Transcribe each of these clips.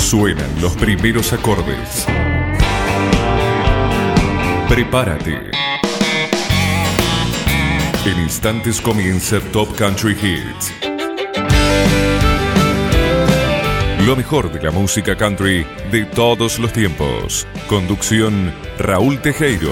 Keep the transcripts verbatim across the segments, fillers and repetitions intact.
Suenan los primeros acordes. Prepárate. En instantes comienza Top Country Hits. Lo mejor de la música country de todos los tiempos. Conducción Raúl Tejero.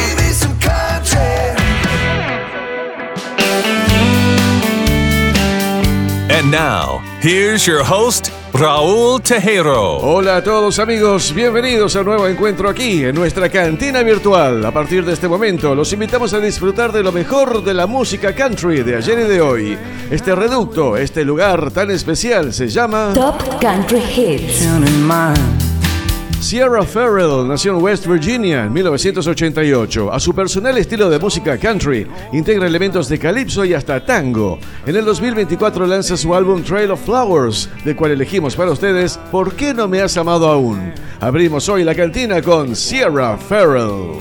And now, here's your host, Raúl Tejero. Hola a todos amigos, bienvenidos a un nuevo encuentro aquí en nuestra cantina virtual. A partir de este momento los invitamos a disfrutar de lo mejor de la música country de ayer y de hoy. Este reducto, este lugar tan especial se llama Top Country Hits. Sierra Farrell nació en West Virginia en mil novecientos ochenta y ocho. A su personal estilo de música country, integra elementos de calipso y hasta tango. En el dos mil veinticuatro lanza su álbum Trail of Flowers, del cual elegimos para ustedes ¿Por qué no me has amado aún? Abrimos hoy la cantina con Sierra Farrell.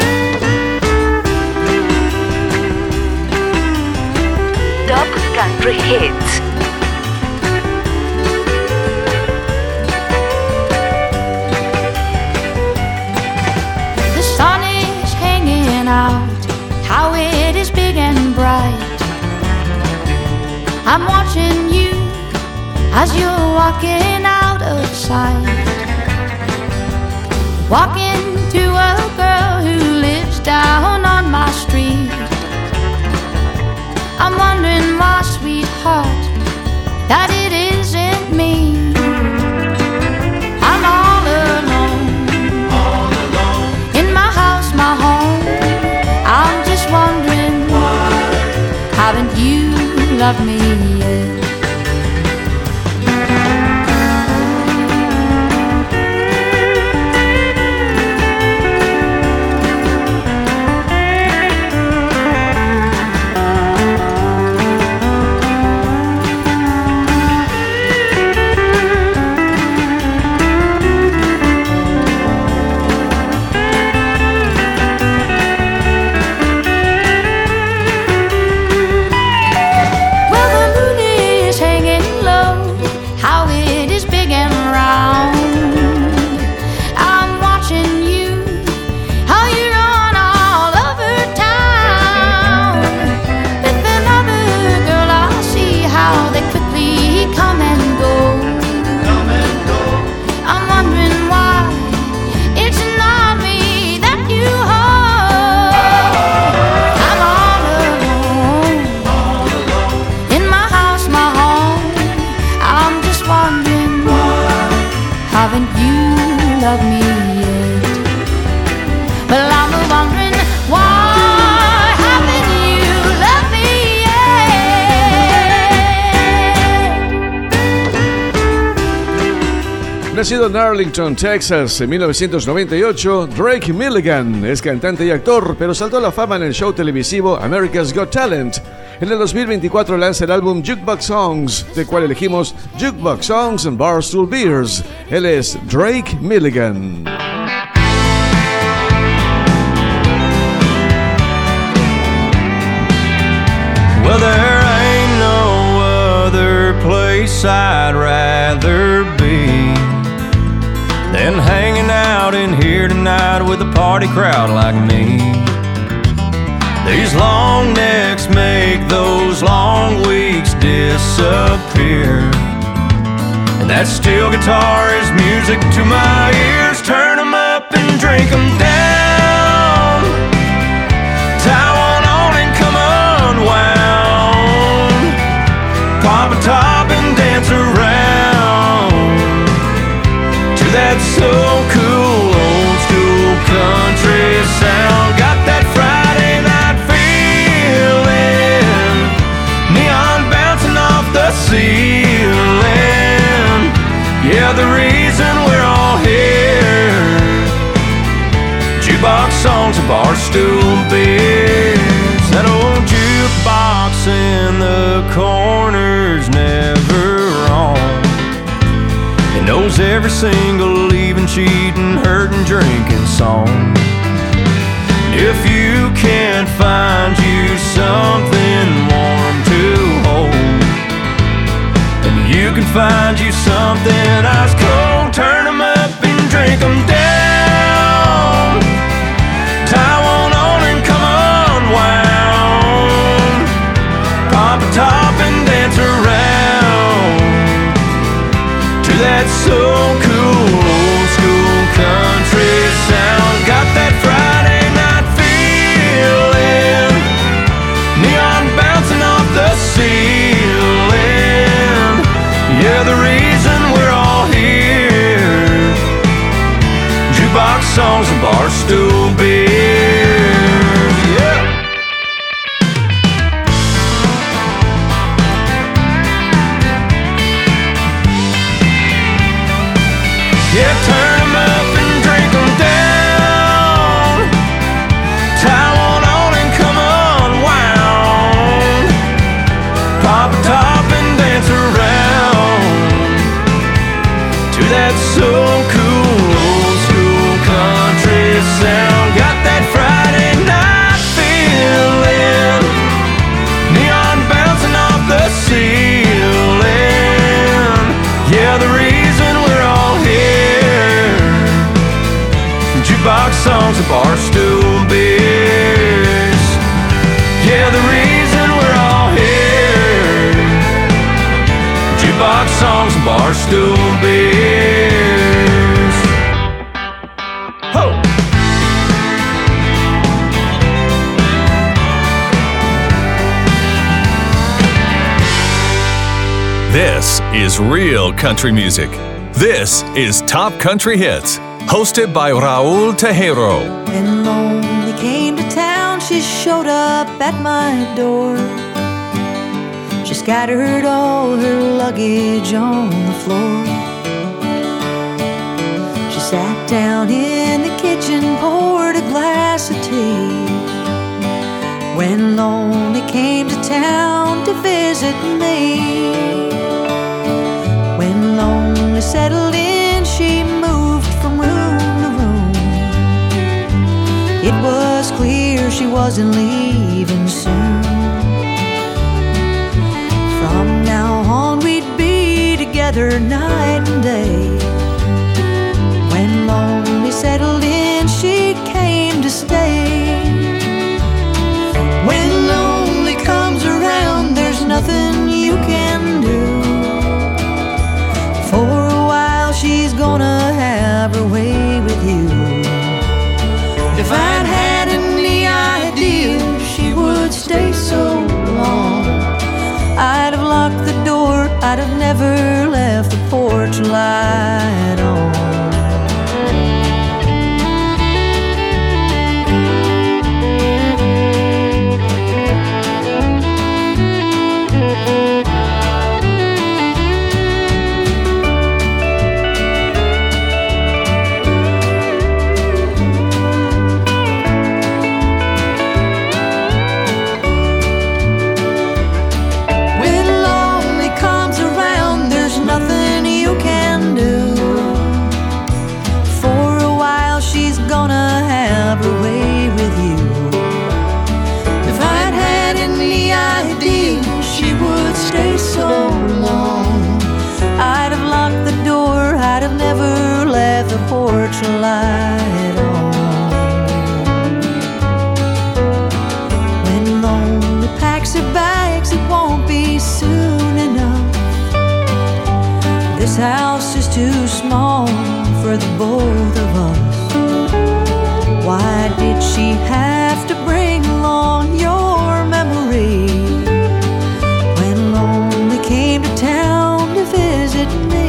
Top Country Hits. Out, how it is big and bright. I'm watching you as you're walking out of sight. Walking to a girl who lives down on my street. I'm wondering, my sweetheart, that it isn't me. I'm all alone, all alone in my house, my home. I'm just wondering, why haven't you loved me yet? Nacido en Arlington, Texas, en mil novecientos noventa y ocho, Drake Milligan es cantante y actor, pero saltó a la fama en el show televisivo America's Got Talent. En el dos mil veinticuatro lanza el álbum Jukebox Songs, del cual elegimos Jukebox Songs and Barstool Beers. Él es Drake Milligan. Well, there ain't no other place I'd rather be than hanging out in here tonight with a party crowd like me. These long necks make those long weeks disappear, and that steel guitar is music to my ears. Turn 'em up and drink 'em down. Tie one on and come unwound. Pop a top and dance around to that so cool old school country sound. Got that Friday night feeling, neon bouncing off the ceiling. Yeah, the reason we're all here. Jukebox songs and Barstool Beers. That old jukebox in the corner's never wrong. It knows every single leaving, cheating, hurting, drinking song. If you can't find you something warm to hold, then you can find you something ice cold turn 'em up and drink 'em down. Tie one on and come unwound. Pop a top and dance around to that so cool old school country sound. Got that Friday night feeling, neon bouncing off the ceiling. Yeah, the reason we're all here, jukebox songs and barstool beers. Yeah. Yeah, turn 'em up and drink 'em down. Tie one on and come unwound. Pop a top and dance around to that so cool old school country sound. Got that Friday night feeling, neon bouncing off the ceiling. Yeah, the reason we're all here, jukebox songs and barstool beers. Yeah, the reason we're all here, jukebox songs and barstool beers. Ho! This is real country music. This is Top Country Hits, hosted by Raul Tejero. When Lonely came to town, she showed up at my door. She scattered all her luggage on the floor. She sat down in the kitchen, poured a glass of tea. When Lonely came to town to visit me. When Lonely settled in, she moved from room to room. It was clear she wasn't leaving soon. From now on we'd be together night and day. When Lonely settled in, she came to stay. When Lonely comes around, there's nothing you can do. For a while she's gonna have her way with you. If I'd had any idea she would stay so long, I'd have locked the door, I'd have never left the porch light on. Porch light on. When Lonely packs her bags, it won't be soon enough. This house is too small for the both of us. Why did she have to bring along your memory? When Lonely came to town to visit me.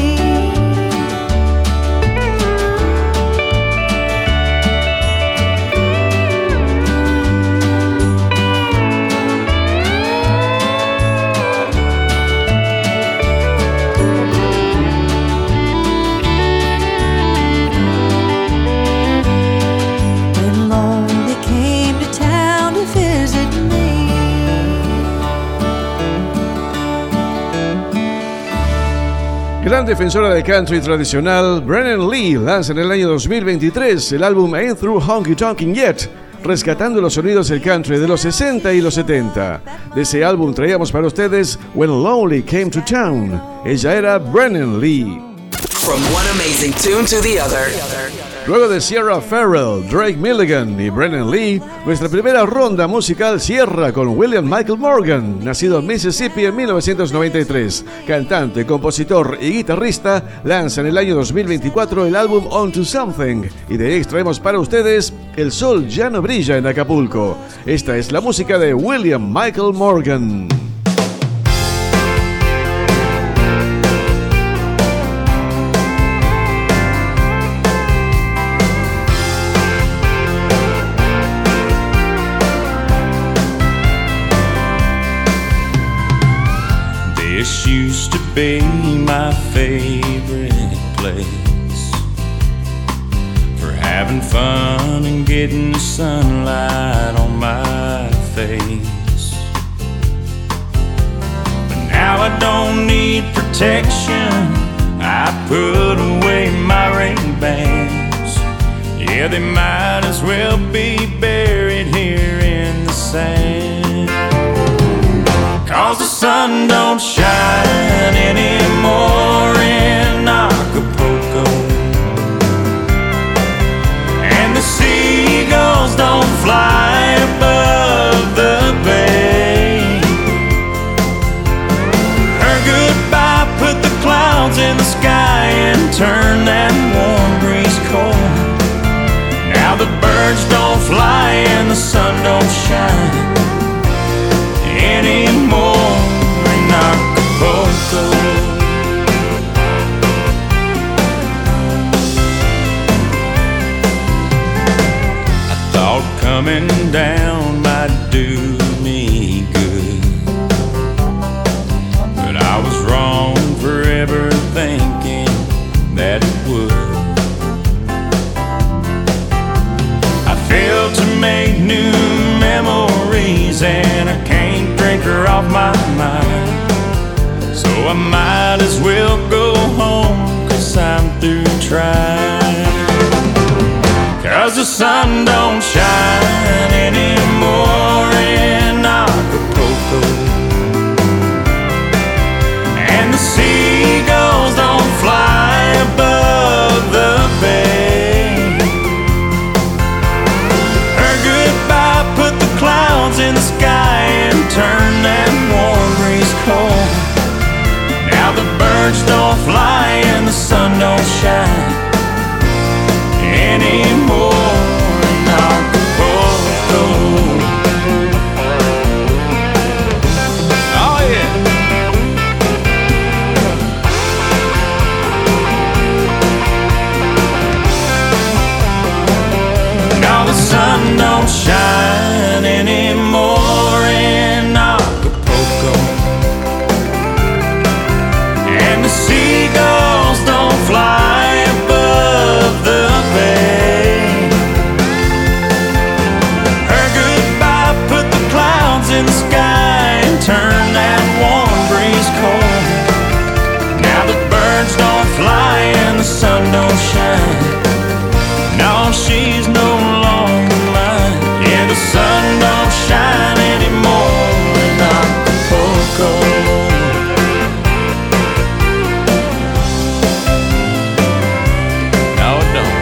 Gran defensora del country tradicional, Brennan Lee lanza en el año dos mil veintitrés el álbum Ain't Through Honky Tonkin' Yet, rescatando los sonidos del country de los sesenta y los setenta. De ese álbum traíamos para ustedes When Lonely Came to Town. Ella era Brennan Lee. From one amazing tune to the other. Luego de Sierra Farrell, Drake Milligan y Brennan Lee, nuestra primera ronda musical cierra con William Michael Morgan, nacido en Mississippi en mil novecientos noventa y tres. Cantante, compositor y guitarrista, lanza en el año dos mil veinticuatro el álbum On to Something, y de ahí extraemos para ustedes El sol ya no brilla en Acapulco. Esta es la música de William Michael Morgan. This used to be my favorite place for having fun and getting the sunlight on my face. But now I don't need protection. I put away my Ray-Bans. Yeah, they might as well be buried here in the sand. 'Cause the sun don't shine anymore in Acapulco, and the seagulls don't fly above the bay. Her goodbye put the clouds in the sky and turn that warm breeze cold. Now the birds don't fly and the sun don't shine anymore in Acapulco. I thought coming down might do me good, but I was wrong forever thinking that it would. I failed to make new memories and I can't drink her off my mind, so I might as well go home, 'cause I'm through trying. 'Cause the sun don't shine anymore in Acapulco, and the seagulls don't fly above the bay. Her goodbye put the clouds in the sky and turn that warm breeze cold. Now the birds don't fly and the sun don't shine anymore in Acapulco. Oh yeah. Now the sun don't shine anymore in Acapulco, and the seagulls don't fly above the bay. Her goodbye put the clouds in the sky and turn that warm breeze cold. Now the birds don't fly and the sun don't shine. No, she's no longer mine. Yeah, the sun don't shine anymore in Acapulco. No, it don't.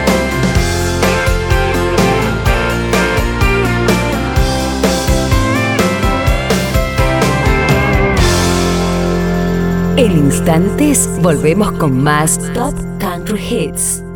En instantes volvemos con más Top Country Hits.